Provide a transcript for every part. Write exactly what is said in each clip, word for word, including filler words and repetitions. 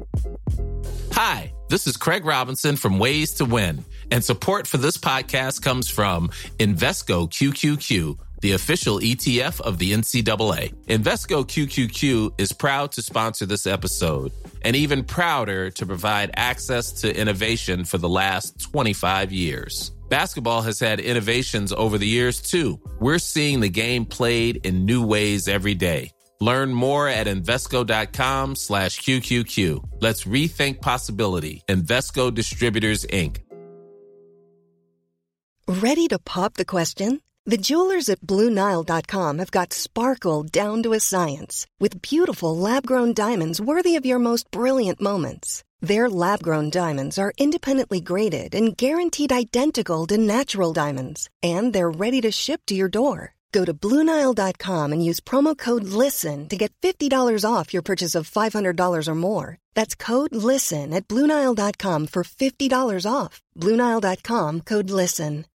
Hi, this is Craig Robinson from Ways to Win, and support for this podcast comes from Invesco Q Q Q, the official E T F of the N C double A. Invesco Q Q Q is proud to sponsor this episode, and even prouder to provide access to innovation for the last twenty-five years. Basketball has had innovations over the years, too. We're seeing the game played in new ways every day. Learn more at Invesco.com slash QQQ. Let's rethink possibility. Invesco Distributors, Incorporated. Ready to pop the question? The jewelers at Blue Nile dot com have got sparkle down to a science with beautiful lab-grown diamonds worthy of your most brilliant moments. Their lab-grown diamonds are independently graded and guaranteed identical to natural diamonds, and they're ready to ship to your door. Go to Blue Nile dot com and use promo code LISTEN to get fifty dollars off your purchase of five hundred dollars or more. That's code LISTEN at Blue Nile dot com for fifty dollars off. Blue Nile dot com, code LISTEN.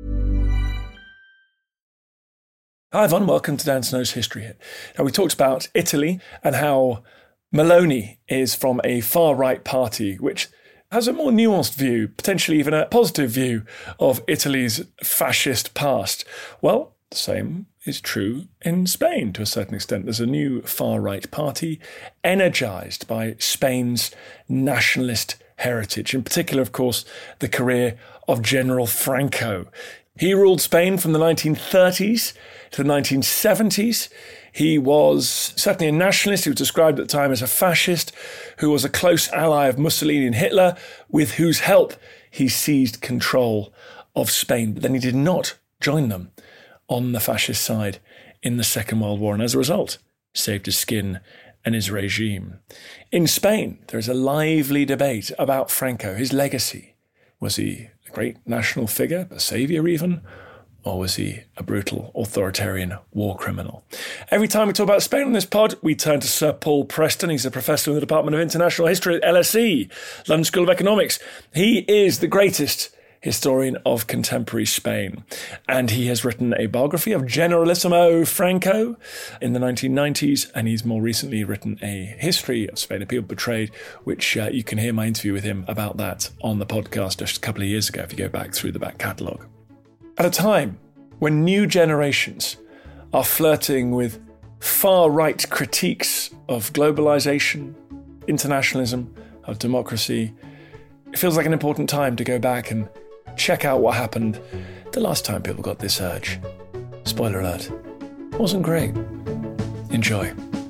Hi everyone, welcome to Dan Snow's History Hit. Now, we talked about Italy and how Meloni is from a far-right party, which has a more nuanced view, potentially even a positive view of Italy's fascist past. Well, the same is true in Spain to a certain extent. There's a new far-right party energized by Spain's nationalist heritage, in particular, of course, the career of General Franco. He ruled Spain from the nineteen thirties to the nineteen seventies. He was certainly a nationalist. He was described at the time as a fascist who was a close ally of Mussolini and Hitler, with whose help he seized control of Spain. But then he did not join them on the fascist side in the Second World War, and as a result, saved his skin and his regime. In Spain, there is a lively debate about Franco, his legacy. Was he a great national figure, a saviour even? Or was he a brutal, authoritarian war criminal? Every time we talk about Spain on this pod, we turn to Sir Paul Preston. He's a professor in the Department of International History at L S E, London School of Economics. He is the greatest historian of contemporary Spain, and he has written a biography of Generalissimo Franco in the nineteen nineties, and he's more recently written a history of Spain, A People Betrayed, which uh, you can hear my interview with him about that on the podcast just a couple of years ago if you go back through the back catalogue. At a time when new generations are flirting with far-right critiques of globalization, internationalism, of democracy, it feels like an important time to go back and check out what happened the last time people got this urge. Spoiler alert, wasn't great. Enjoy.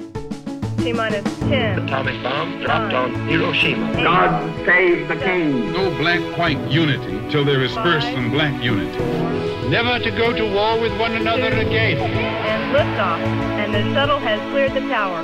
T-minus ten. Atomic bomb dropped nine, on Hiroshima. Eight, God save the king. No black-white unity till there is first some black unity. Never to go to war with one another two, again. And liftoff, and the shuttle has cleared the tower.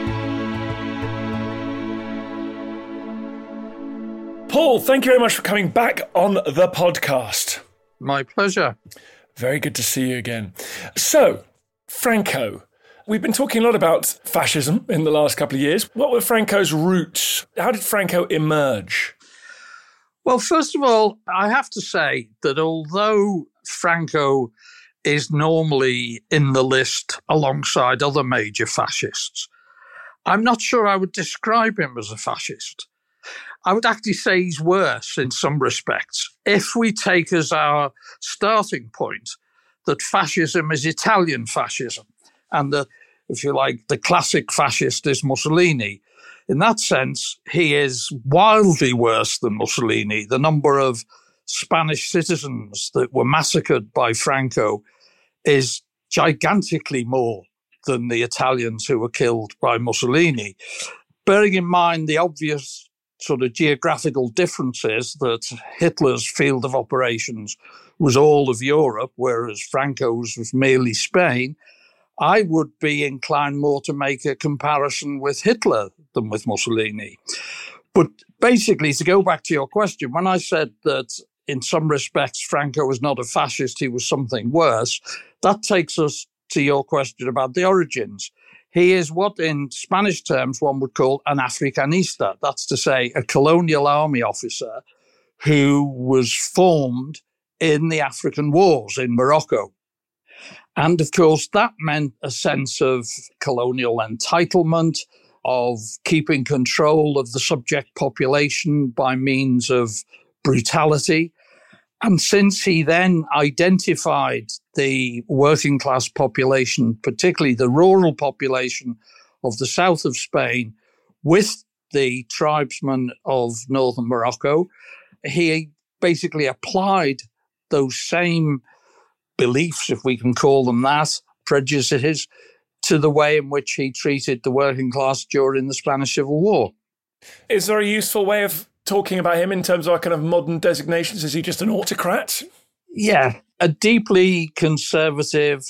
Paul, thank you very much for coming back on the podcast. My pleasure. Very good to see you again. So, Franco. We've been talking a lot about fascism in the last couple of years. What were Franco's roots? How did Franco emerge? Well, first of all, I have to say that although Franco is normally in the list alongside other major fascists, I'm not sure I would describe him as a fascist. I would actually say he's worse in some respects. If we take as our starting point that fascism is Italian fascism, and that, if you like, the classic fascist is Mussolini, in that sense, he is wildly worse than Mussolini. The number of Spanish citizens that were massacred by Franco is gigantically more than the Italians who were killed by Mussolini. Bearing in mind the obvious sort of geographical differences that Hitler's field of operations was all of Europe, whereas Franco's was merely Spain, I would be inclined more to make a comparison with Hitler than with Mussolini. But basically, to go back to your question, when I said that in some respects Franco was not a fascist, he was something worse, that takes us to your question about the origins. He is what in Spanish terms one would call an Africanista. That's to say, a colonial army officer who was formed in the African wars in Morocco. And of course, that meant a sense of colonial entitlement, of keeping control of the subject population by means of brutality. And since he then identified the working class population, particularly the rural population of the south of Spain, with the tribesmen of northern Morocco, he basically applied those same beliefs, if we can call them that, prejudices, to the way in which he treated the working class during the Spanish Civil War. Is there a useful way of talking about him in terms of our kind of modern designations? Is he just an autocrat? Yeah, a deeply conservative,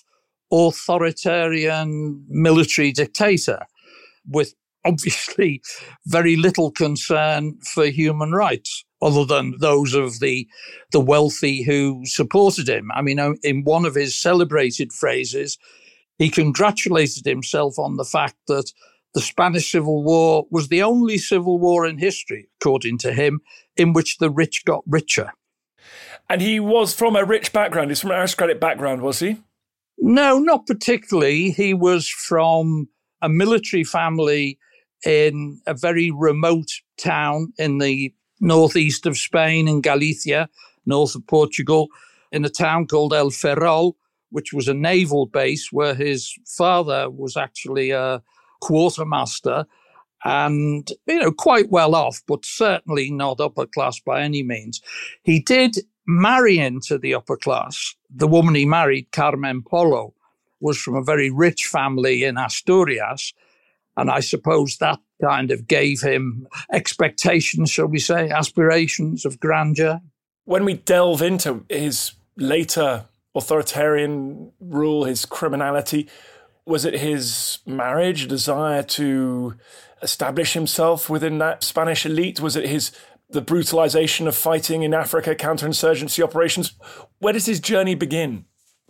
authoritarian military dictator with obviously very little concern for human rights, other than those of the the wealthy who supported him. I mean, in one of his celebrated phrases, he congratulated himself on the fact that the Spanish Civil War was the only civil war in history, according to him, in which the rich got richer. And he was from a rich background. He's from an aristocratic background, was he? No, not particularly. He was from a military family in a very remote town in the northeast of Spain, in Galicia, north of Portugal, in a town called El Ferrol, which was a naval base where his father was actually a quartermaster and, you know, quite well off, but certainly not upper class by any means. He did marry into the upper class. The woman he married, Carmen Polo, was from a very rich family in Asturias. And I suppose that kind of gave him expectations, shall we say, aspirations of grandeur. When we delve into his later authoritarian rule, his criminality, was it his marriage, desire to establish himself within that Spanish elite? Was it his the brutalization of fighting in Africa, counterinsurgency operations? Where does his journey begin?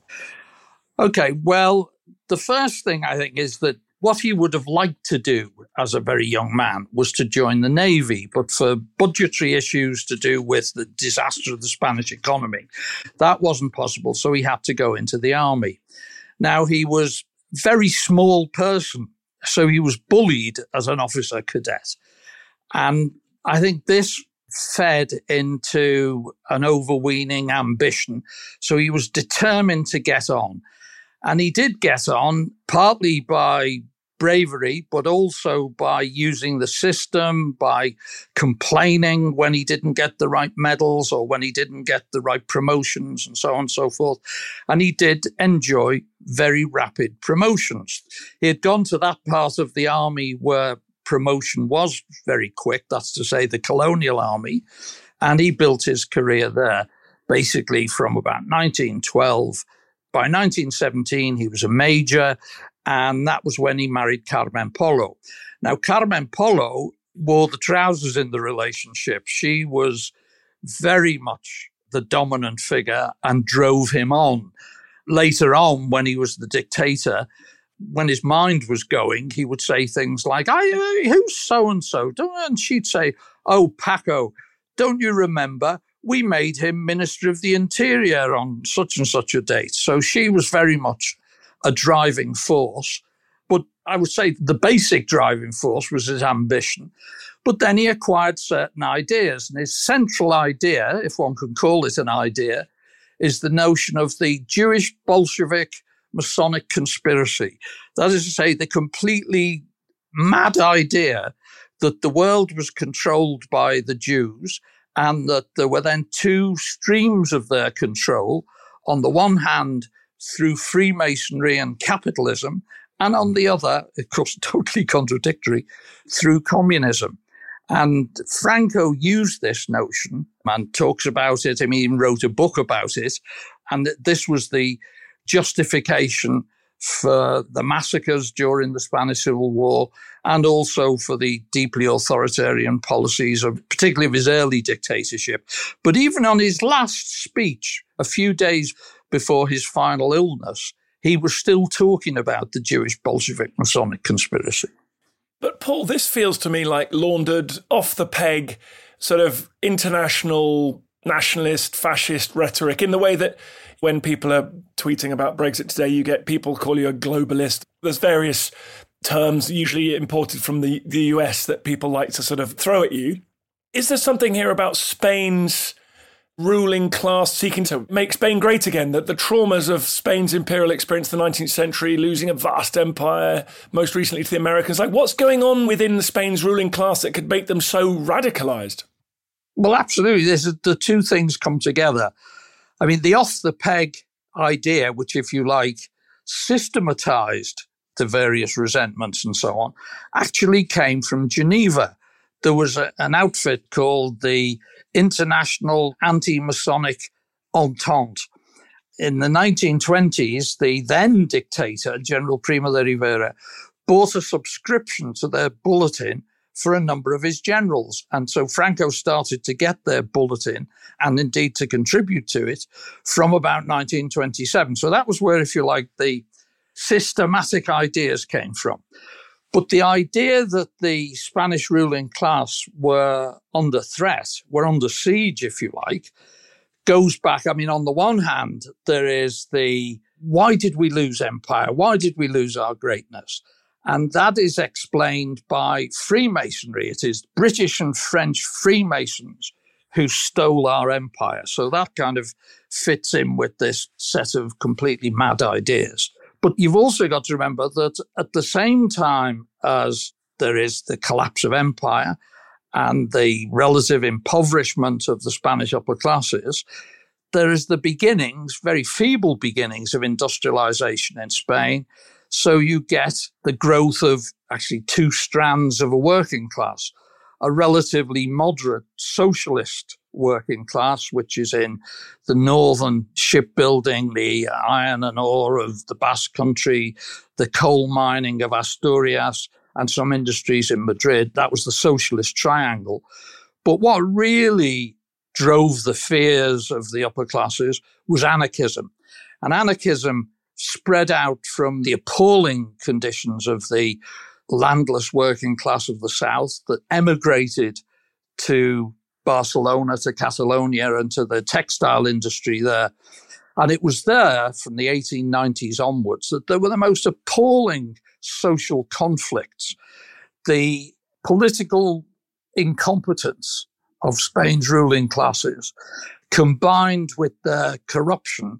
Okay, well, the first thing I think is that what he would have liked to do as a very young man was to join the Navy, but for budgetary issues to do with the disaster of the Spanish economy, that wasn't possible, so he had to go into the army. Now, he was a very small person, so he was bullied as an officer cadet. And I think this fed into an overweening ambition, so he was determined to get on. And he did get on, partly by bravery, but also by using the system, by complaining when he didn't get the right medals or when he didn't get the right promotions and so on and so forth. And he did enjoy very rapid promotions. He had gone to that part of the army where promotion was very quick, that's to say the colonial army, and he built his career there basically from about nineteen twelve. By nineteen seventeen, he was a major, and that was when he married Carmen Polo. Now, Carmen Polo wore the trousers in the relationship. She was very much the dominant figure and drove him on. Later on, when he was the dictator, when his mind was going, he would say things like, I, who's so-and-so? And she'd say, oh, Paco, don't you remember? We made him Minister of the Interior on such and such a date. So she was very much a driving force. But I would say the basic driving force was his ambition. But then he acquired certain ideas. And his central idea, if one can call it an idea, is the notion of the Jewish Bolshevik Masonic conspiracy. That is to say, the completely mad idea that the world was controlled by the Jews, and that there were then two streams of their control, on the one hand through Freemasonry and capitalism, and on the other, of course, totally contradictory, through communism. And Franco used this notion and talks about it. I mean, he even wrote a book about it. And this was the justification for the massacres during the Spanish Civil War, and also for the deeply authoritarian policies of, particularly of his early dictatorship. But even on his last speech, a few days before his final illness, he was still talking about the Jewish Bolshevik Masonic conspiracy. But Paul, this feels to me like laundered, off the peg, sort of international nationalist, fascist rhetoric, in the way that when people are tweeting about Brexit today, you get people call you a globalist. There's various terms usually imported from the, the U S that people like to sort of throw at you. Is there something here about Spain's ruling class seeking to make Spain great again, that the traumas of Spain's imperial experience in the nineteenth century, losing a vast empire, most recently to the Americans, like what's going on within Spain's ruling class that could make them so radicalized? Well, absolutely. There's the two things come together. I mean, the off-the-peg idea, which, if you like, systematized the various resentments and so on, actually came from Geneva. There was a, an outfit called the International Anti-Masonic Entente. In the nineteen twenties, the then dictator, General Primo de Rivera, bought a subscription to their bulletin for a number of his generals. And so Franco started to get their bulletin and indeed to contribute to it from about nineteen twenty-seven. So that was where, if you like, the systematic ideas came from. But the idea that the Spanish ruling class were under threat, were under siege, if you like, goes back. I mean, on the one hand, there is the, why did we lose empire? Why did we lose our greatness? And that is explained by Freemasonry. It is British and French Freemasons who stole our empire. So that kind of fits in with this set of completely mad ideas. But you've also got to remember that at the same time as there is the collapse of empire and the relative impoverishment of the Spanish upper classes, there is the beginnings, very feeble beginnings of industrialization in Spain. So you get the growth of actually two strands of a working class, a relatively moderate socialist working class, which is in the northern shipbuilding, the iron and ore of the Basque Country, the coal mining of Asturias, and some industries in Madrid. That was the socialist triangle. But what really drove the fears of the upper classes was anarchism. And anarchism spread out from the appalling conditions of the landless working class of the South that emigrated to Barcelona, to Catalonia, and to the textile industry there. And it was there from the eighteen nineties onwards that there were the most appalling social conflicts. The political incompetence of Spain's ruling classes, combined with their corruption,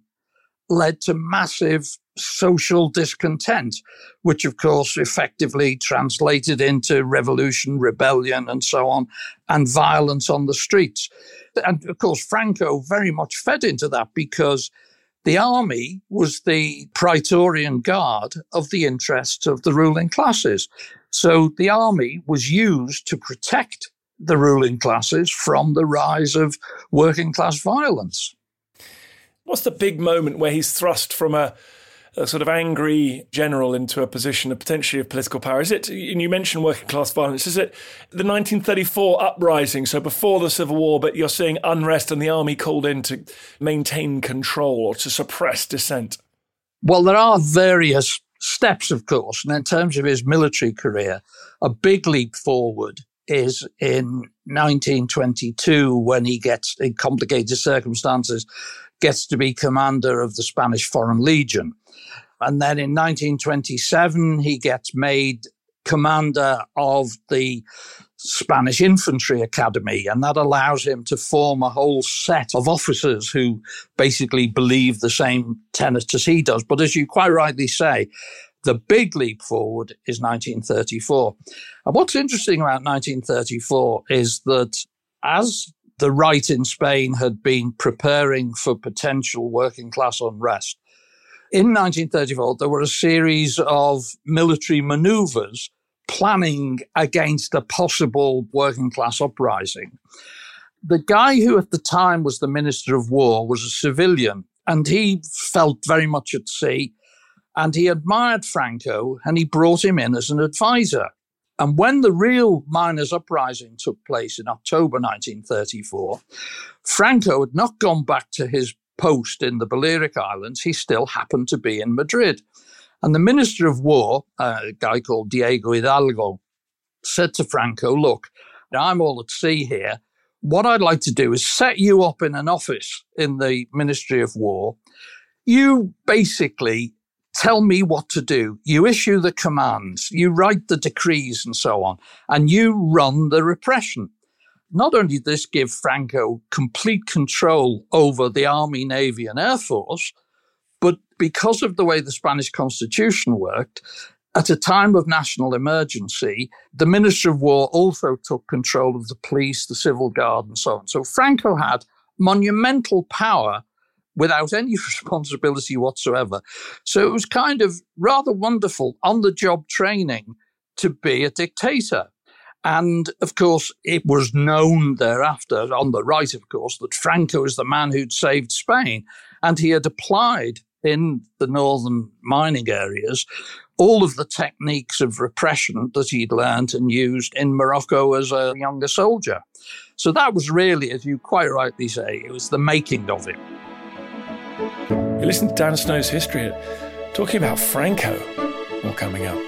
led to massive social discontent, which of course effectively translated into revolution, rebellion, and so on, and violence on the streets. And of course, Franco very much fed into that because the army was the Praetorian Guard of the interests of the ruling classes. So the army was used to protect the ruling classes from the rise of working class violence. What's the big moment where he's thrust from a, a sort of angry general into a position of potentially of political power? Is it, and you mentioned working class violence, is it the nineteen thirty-four uprising, so before the Civil War, but you're seeing unrest and the army called in to maintain control or to suppress dissent? Well, there are various steps, of course, and in terms of his military career, a big leap forward is in nineteen twenty-two when he gets, in complicated circumstances, gets to be commander of the Spanish Foreign Legion. And then in nineteen twenty-seven, he gets made commander of the Spanish Infantry Academy. And that allows him to form a whole set of officers who basically believe the same tenets as he does. But as you quite rightly say, the big leap forward is nineteen thirty-four. And what's interesting about nineteen thirty-four is that as the right in Spain had been preparing for potential working class unrest, in nineteen thirty-four, there were a series of military maneuvers planning against a possible working class uprising. The guy who at the time was the Minister of War was a civilian, and he felt very much at sea, and he admired Franco, and he brought him in as an advisor. And when the real miners' uprising took place in October nineteen thirty-four, Franco had not gone back to his post in the Balearic Islands. He still happened to be in Madrid. And the Minister of War, a guy called Diego Hidalgo, said to Franco, look, I'm all at sea here. What I'd like to do is set you up in an office in the Ministry of War. You basically tell me what to do. You issue the commands, you write the decrees and so on, and you run the repression. Not only did this give Franco complete control over the Army, Navy, and Air Force, but because of the way the Spanish Constitution worked, at a time of national emergency, the Minister of War also took control of the police, the civil guard, and so on. So Franco had monumental power without any responsibility whatsoever. So it was kind of rather wonderful on-the-job training to be a dictator. And, of course, it was known thereafter, on the right, of course, that Franco is the man who'd saved Spain. And he had applied in the northern mining areas all of the techniques of repression that he'd learned and used in Morocco as a younger soldier. So that was really, as you quite rightly say, it was the making of it. You listen to Dan Snow's History Hit, talking about Franco. All coming up.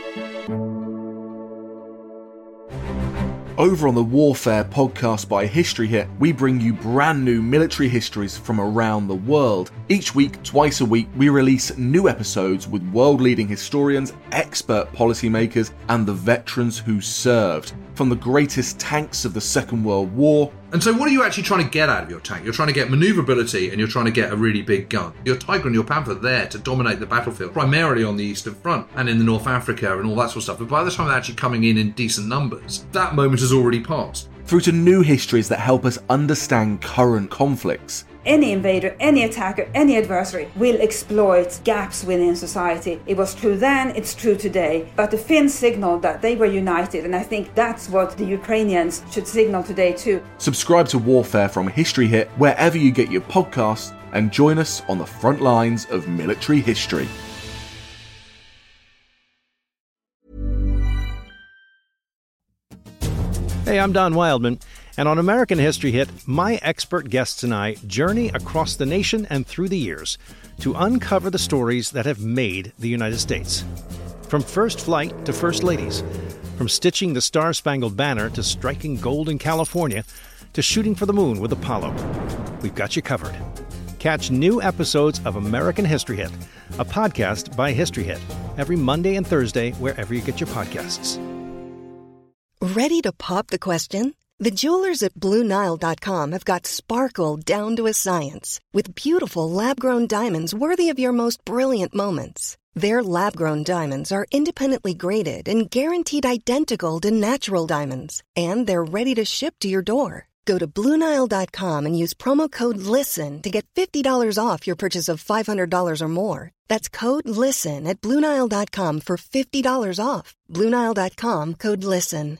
Over on the Warfare podcast by History Hit, we bring you brand new military histories from around the world. Each week, twice a week, we release new episodes with world-leading historians, expert policymakers, and the veterans who served. From the greatest tanks of the Second World War. And so what are you actually trying to get out of your tank? You're trying to get maneuverability and you're trying to get a really big gun. Your Tiger and your Panther there to dominate the battlefield, primarily on the Eastern Front and in the North Africa and all that sort of stuff. But by the time they're actually coming in in decent numbers, that moment has already passed. Through to new histories that help us understand current conflicts. Any invader, any attacker, any adversary will exploit gaps within society. It was true then, it's true today. But the Finns signaled that they were united, and I think that's what the Ukrainians should signal today too. Subscribe to Warfare from History Hit wherever you get your podcasts, and join us on the front lines of military history. Hey, I'm Don Wildman, and on American History Hit, my expert guests and I journey across the nation and through the years to uncover the stories that have made the United States. From first flight to first ladies, from stitching the Star-Spangled Banner to striking gold in California, to shooting for the moon with Apollo. We've got you covered. Catch new episodes of American History Hit, a podcast by History Hit, every Monday and Thursday wherever you get your podcasts. Ready to pop the question? The jewelers at Blue Nile dot com have got sparkle down to a science with beautiful lab-grown diamonds worthy of your most brilliant moments. Their lab-grown diamonds are independently graded and guaranteed identical to natural diamonds, and they're ready to ship to your door. Go to Blue Nile dot com and use promo code LISTEN to get fifty dollars off your purchase of five hundred dollars or more. That's code LISTEN at Blue Nile dot com for fifty dollars off. Blue Nile dot com, code LISTEN.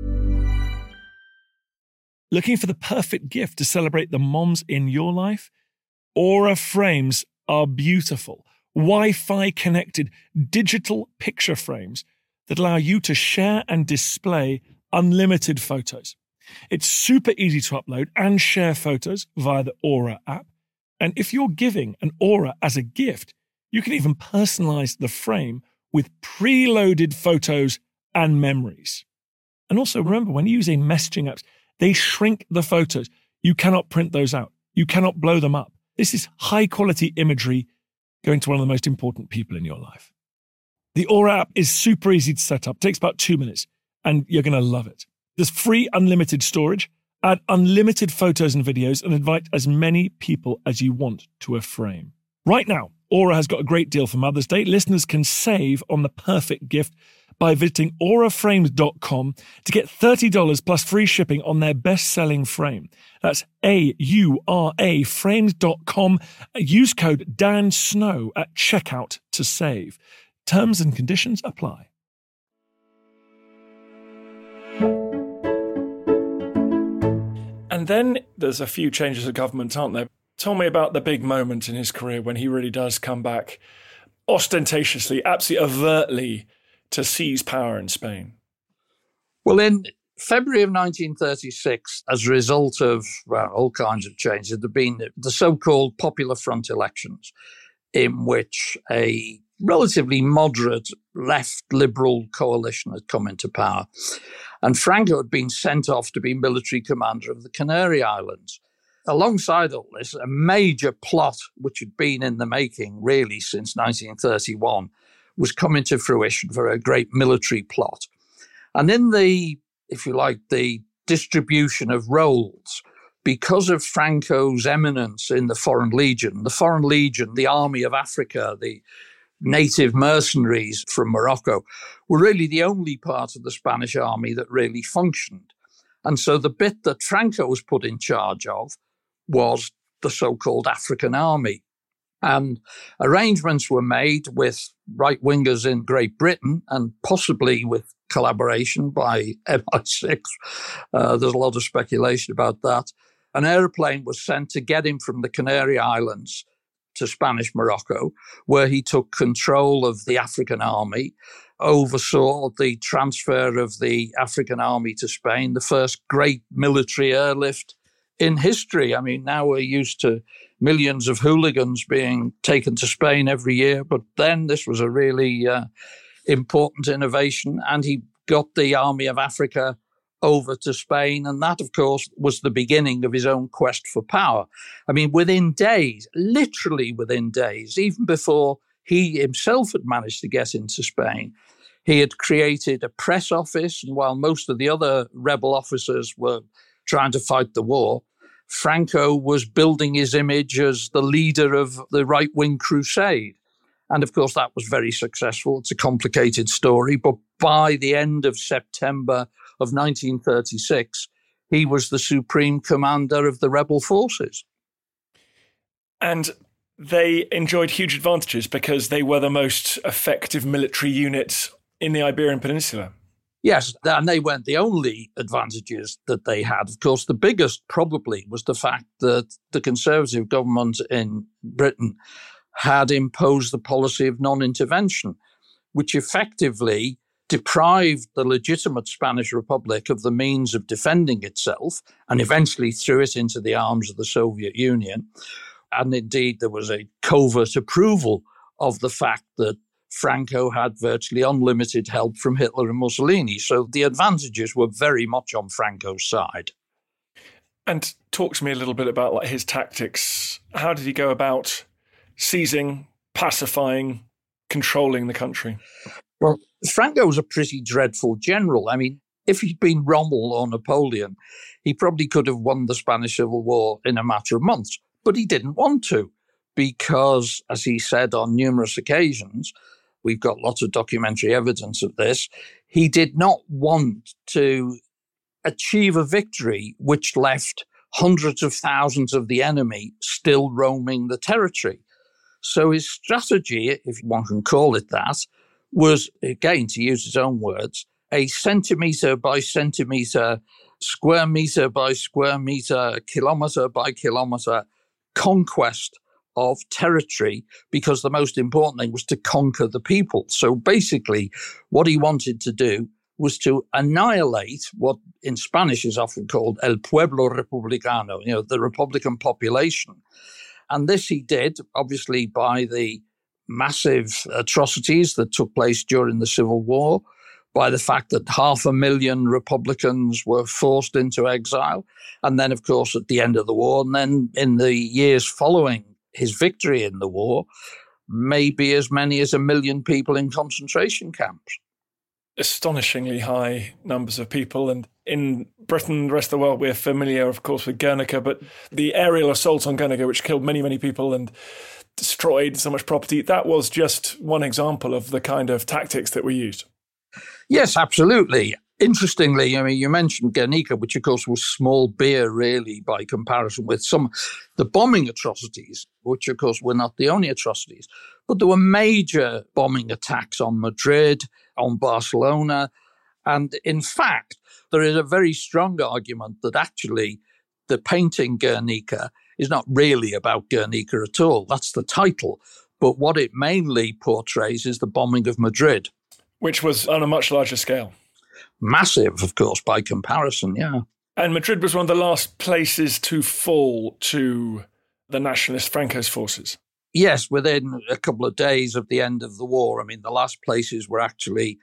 Looking for the perfect gift to celebrate the moms in your life? Aura frames are beautiful, Wi-Fi connected digital picture frames that allow you to share and display unlimited photos. It's super easy to upload and share photos via the Aura app. And if you're giving an Aura as a gift, you can even personalize the frame with preloaded photos and memories. And also remember, when you're using messaging apps, they shrink the photos. You cannot print those out. You cannot blow them up. This is high-quality imagery going to one of the most important people in your life. The Aura app is super easy to set up. It takes about two minutes, and you're going to love it. There's free unlimited storage, add unlimited photos and videos, and invite as many people as you want to a frame. Right now, Aura has got a great deal for Mother's Day. Listeners can save on the perfect gift by visiting aura frames dot com to get thirty dollars plus free shipping on their best-selling frame. That's A U R A frames dot com. Use code Dan Snow at checkout to save. Terms and conditions apply. And then there's a few changes of government, aren't there? Tell me about the big moment in his career when he really does come back ostentatiously, absolutely overtly, to seize power in Spain. Well, in February of nineteen thirty-six, as a result of well, all kinds of changes, there had been the so-called Popular Front elections, in which a relatively moderate left liberal coalition had come into power. And Franco had been sent off to be military commander of the Canary Islands. alongside all this, a major plot, which had been in the making really since nineteen thirty-one, was coming to fruition for a great military plot. And in the, if you like, the distribution of roles, because of Franco's eminence in the Foreign Legion, the Foreign Legion, the Army of Africa, the native mercenaries from Morocco, were really the only part of the Spanish army that really functioned. And so the bit that Franco was put in charge of was the so-called African army. And arrangements were made with right-wingers in Great Britain and possibly with collaboration by M I six. Uh, there's a lot of speculation about that. An aeroplane was sent to get him from the Canary Islands to Spanish Morocco, where he took control of the African army, oversaw the transfer of the African army to Spain, the first great military airlift in history. I mean, now we're used to millions of hooligans being taken to Spain every year, but then this was a really uh, important innovation, and he got the Army of Africa over to Spain, and that, of course, was the beginning of his own quest for power. I mean, within days, literally within days, even before he himself had managed to get into Spain, he had created a press office, and while most of the other rebel officers were trying to fight the war, Franco was building his image as the leader of the right-wing crusade. And of course, that was very successful. It's a complicated story, but by the end of September of nineteen thirty-six, he was the supreme commander of the rebel forces. And they enjoyed huge advantages because they were the most effective military unit in the Iberian Peninsula. Yes, and they weren't the only advantages that they had. Of course, the biggest probably was the fact that the Conservative government in Britain had imposed the policy of non-intervention, which effectively deprived the legitimate Spanish Republic of the means of defending itself and eventually threw it into the arms of the Soviet Union. And indeed, there was a covert approval of the fact that Franco had virtually unlimited help from Hitler and Mussolini. So the advantages were very much on Franco's side. And talk to me a little bit about like his tactics. How did he go about seizing, pacifying, controlling the country? Well, Franco was a pretty dreadful general. I mean, if he'd been Rommel or Napoleon, he probably could have won the Spanish Civil War in a matter of months. But he didn't want to because, as he said on numerous occasions, we've got lots of documentary evidence of this, he did not want to achieve a victory which left hundreds of thousands of the enemy still roaming the territory. So his strategy, if one can call it that, was, again, to use his own words, a centimetre by centimetre, square metre by square metre, kilometre by kilometre conquest of territory, because the most important thing was to conquer the people. So basically, what he wanted to do was to annihilate what in Spanish is often called el pueblo republicano, you know, the Republican population. And this he did, obviously, by the massive atrocities that took place during the Civil War, by the fact that half a million Republicans were forced into exile. And then, of course, at the end of the war, and then in the years following his victory in the war, maybe as many as a million people in concentration camps. Astonishingly high numbers of people. And in Britain, the rest of the world, we're familiar, of course, with Guernica, but the aerial assault on Guernica, which killed many, many people and destroyed so much property, that was just one example of the kind of tactics that were used. Yes, absolutely. Interestingly, I mean, you mentioned Guernica, which of course was small beer really by comparison with some the bombing atrocities, which of course were not the only atrocities, but there were major bombing attacks on Madrid, on Barcelona. And in fact, there is a very strong argument that actually the painting Guernica is not really about Guernica at all. That's the title. But what it mainly portrays is the bombing of Madrid. Which was on a much larger scale. Massive, of course, by comparison, yeah. And Madrid was one of the last places to fall to the nationalist Franco's forces. Yes, within a couple of days of the end of the war. I mean, the last places were actually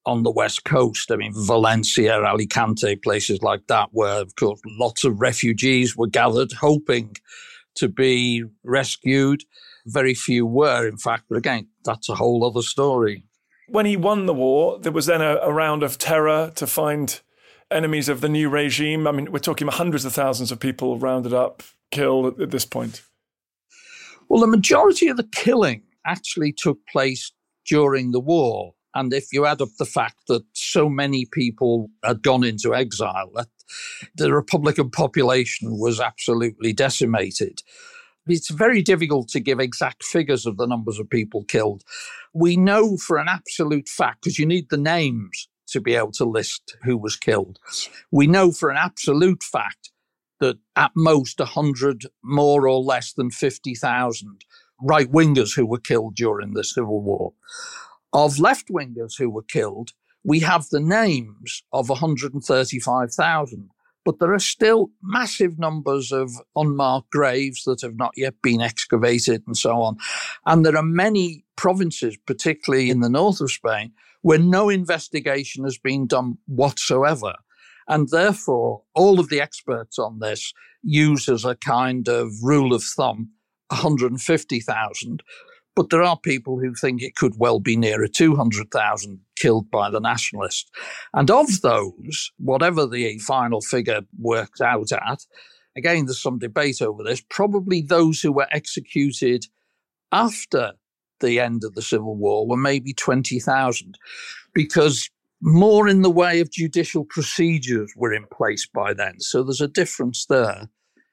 on the West Coast. I mean, Valencia, Alicante, places like that, where, of course, lots of refugees were gathered, hoping to be rescued. Very few were, in fact, but again, that's a whole other story. When he won the war, there was then a, a round of terror to find enemies of the new regime. I mean, we're talking hundreds of thousands of people rounded up, killed at, at this point. Well, the majority of the killing actually took place during the war. And if you add up the fact that so many people had gone into exile, that the Republican population was absolutely decimated. It's very difficult to give exact figures of the numbers of people killed. We know for an absolute fact, because you need the names to be able to list who was killed. We know for an absolute fact that at most one hundred, more or less than fifty thousand right-wingers who were killed during the Civil War. Of left-wingers who were killed, we have the names of one hundred thirty-five thousand. But there are still massive numbers of unmarked graves that have not yet been excavated and so on. And there are many provinces, particularly in the north of Spain, where no investigation has been done whatsoever. And therefore, all of the experts on this use as a kind of rule of thumb one hundred fifty thousand. But there are people who think it could well be nearer two hundred thousand killed by the nationalists. And of those, whatever the final figure works out at, again, there's some debate over this, probably those who were executed after the end of the Civil War were maybe twenty thousand, because more in the way of judicial procedures were in place by then. So there's a difference there.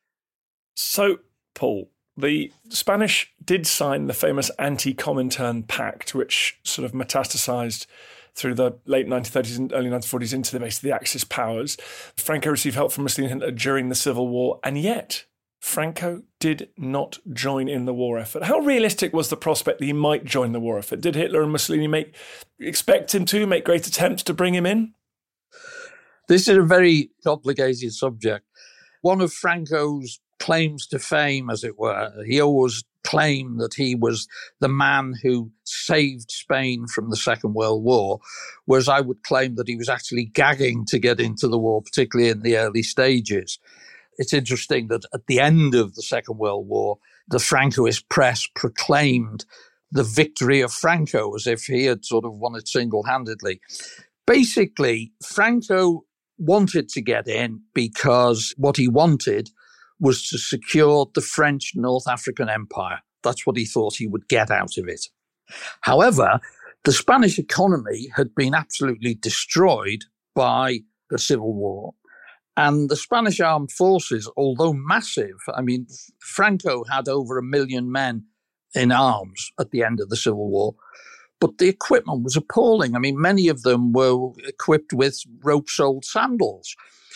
So, Paul, the Spanish did sign the famous Anti-Comintern Pact, which sort of metastasized through the late nineteen thirties and early nineteen forties into the base of the Axis powers. Franco received help from Mussolini during the Civil War, and yet Franco did not join in the war effort. How realistic was the prospect that he might join the war effort? Did Hitler and Mussolini make expect him to make great attempts to bring him in? This is a very complicated subject. One of Franco's claims to fame, as it were, he always claimed that he was the man who saved Spain from the Second World War, whereas I would claim that he was actually gagging to get into the war, particularly in the early stages. It's interesting that at the end of the Second World War, the Francoist press proclaimed the victory of Franco as if he had sort of won it single-handedly. Basically, Franco wanted to get in because what he wanted was to secure the French North African Empire. That's what he thought he would get out of it. However, the Spanish economy had been absolutely destroyed by the Civil War. And the Spanish armed forces, although massive, I mean, Franco had over a million men in arms at the end of the Civil War, but the equipment was appalling. I mean, many of them were equipped with rope-soled sandals.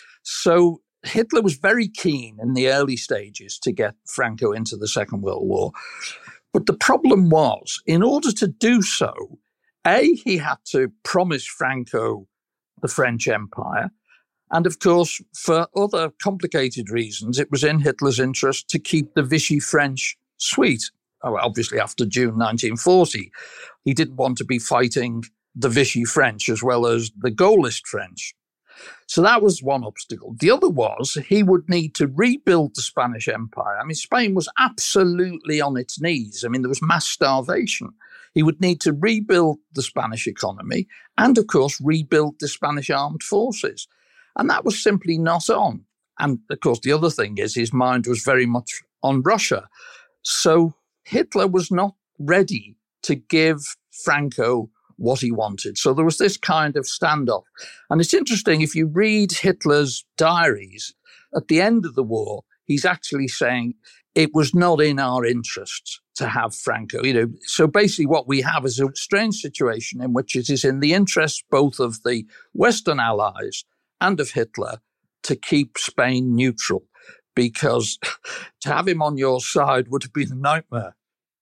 So Hitler was very keen in the early stages to get Franco into the Second World War. But the problem was, in order to do so, A, he had to promise Franco the French Empire. And of course, for other complicated reasons, it was in Hitler's interest to keep the Vichy French sweet. Oh, obviously, after June nineteen forty, he didn't want to be fighting the Vichy French as well as the Gaullist French. So that was one obstacle. The other was he would need to rebuild the Spanish Empire. I mean, Spain was absolutely on its knees. I mean, there was mass starvation. He would need to rebuild the Spanish economy and, of course, rebuild the Spanish armed forces. And that was simply not on. And, of course, the other thing is his mind was very much on Russia. So Hitler was not ready to give Franco what he wanted. So there was this kind of standoff. And it's interesting, if you read Hitler's diaries, at the end of the war, he's actually saying it was not in our interests to have Franco. You know, so basically what we have is a strange situation in which it is in the interests both of the Western allies and of Hitler to keep Spain neutral, because to have him on your side would have been a nightmare.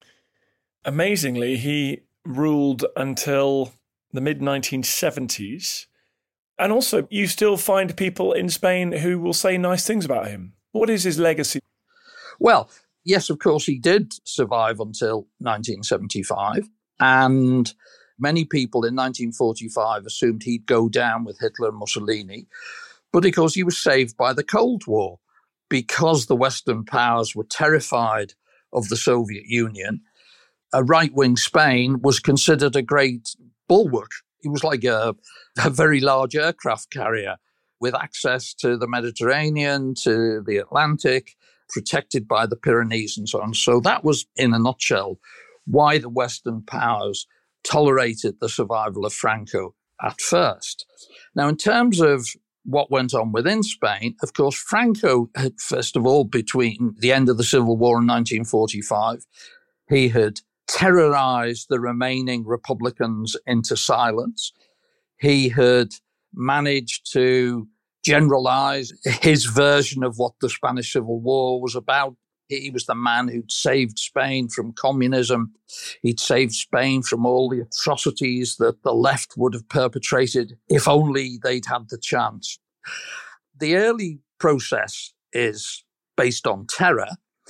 Amazingly, he ruled until the mid nineteen seventies. And also, you still find people in Spain who will say nice things about him. What is his legacy? Well, yes, of course, he did survive until nineteen seventy-five. And Many people in nineteen forty-five assumed he'd go down with Hitler and Mussolini, but because he was saved by the Cold War, because the Western powers were terrified of the Soviet Union. A right-wing Spain was considered a great bulwark. It was like a, a very large aircraft carrier with access to the Mediterranean, to the Atlantic, protected by the Pyrenees and so on. So that was, in a nutshell, why the Western powers tolerated the survival of Franco at first. Now, in terms of what went on within Spain, of course, Franco had, first of all, between the end of the Civil War in nineteen forty-five, he had terrorized the remaining Republicans into silence. He had managed to generalize his version of what the Spanish Civil War was about. He was the man who'd saved Spain from communism. He'd saved Spain from all the atrocities that the left would have perpetrated if only they'd had the chance. The early process is based on terror,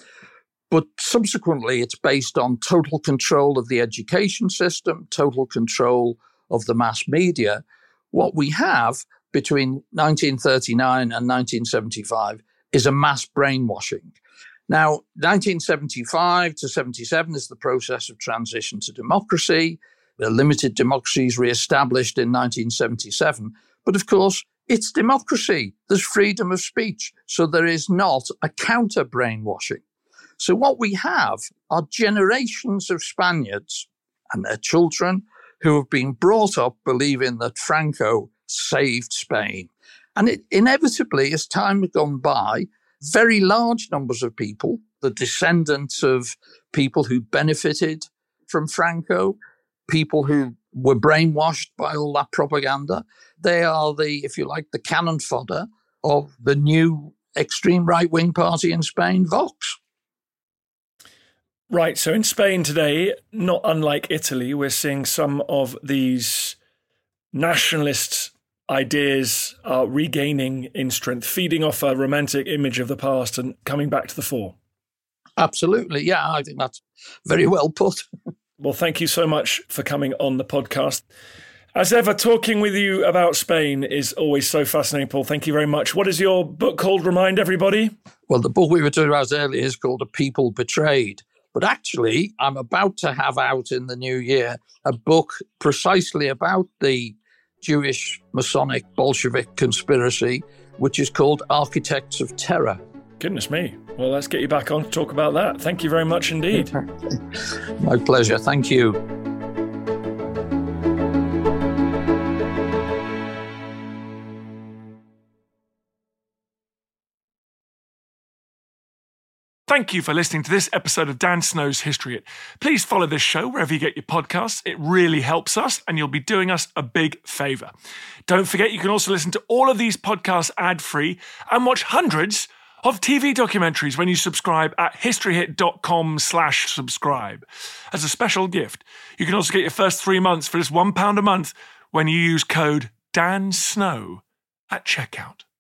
but subsequently it's based on total control of the education system, total control of the mass media. What we have between nineteen thirty-nine and nineteen seventy-five is a mass brainwashing. Now, nineteen seventy-five to seventy-seven is the process of transition to democracy. The limited democracy is re-established in nineteen seventy-seven. But of course, it's democracy. There's freedom of speech. So there is not a counter-brainwashing. So what we have are generations of Spaniards and their children who have been brought up believing that Franco saved Spain. And it inevitably, as time has gone by, very large numbers of people, the descendants of people who benefited from Franco, people who were brainwashed by all that propaganda, they are the, if you like, the cannon fodder of the new extreme right-wing party in Spain, Vox. Right, so in Spain today, not unlike Italy, we're seeing some of these nationalist ideas are regaining in strength, feeding off a romantic image of the past and coming back to the fore. Absolutely, yeah, I think that's very well put. Well, thank you so much for coming on the podcast. As ever, talking with you about Spain is always so fascinating, Paul. Thank you very much. What is your book called? Remind everybody. Well, the book we were talking about earlier is called A People Betrayed. But actually, I'm about to have out in the new year a book precisely about the Jewish Masonic Bolshevik conspiracy, which is called Architects of Terror. Goodness me. Well, let's get you back on to talk about that. Thank you very much indeed. My pleasure. Thank you. Thank you for listening to this episode of Dan Snow's History Hit. Please follow this show wherever you get your podcasts. It really helps us and you'll be doing us a big favour. Don't forget you can also listen to all of these podcasts ad-free and watch hundreds of T V documentaries when you subscribe at historyhit.com slash subscribe. As a special gift, you can also get your first three months for just one pound a month when you use code DANSNOW at checkout.